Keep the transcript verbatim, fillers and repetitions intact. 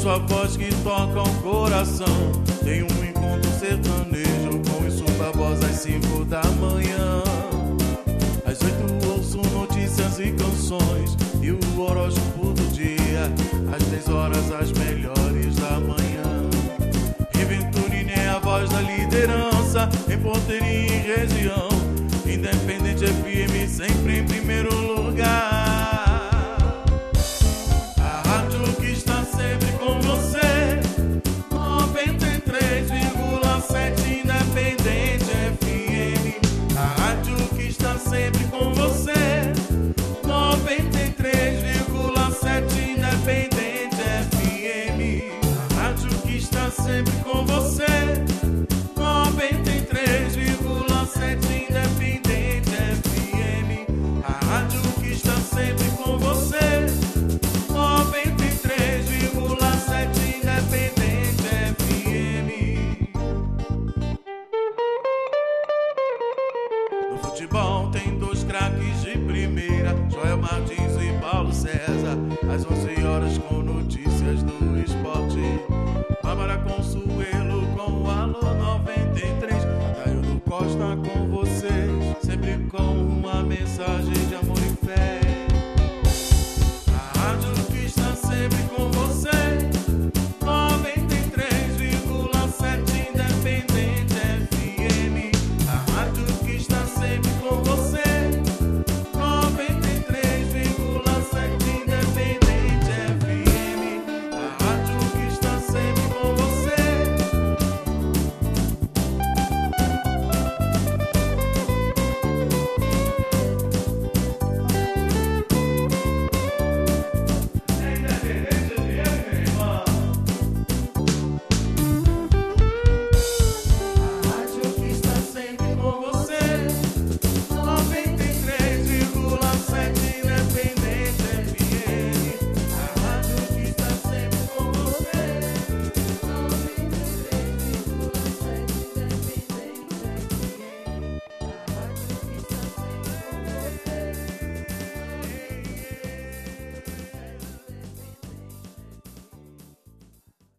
sua voz que toca o coração. Tem um encontro sertanejo com isso da voz às cinco da manhã. Às oito ouço notícias e canções e o horóscopo do dia. Às dez horas as melhores da manhã. Riventurine é a voz da liderança em Porteirinha e região. Independente F M sempre em primeiro lugar.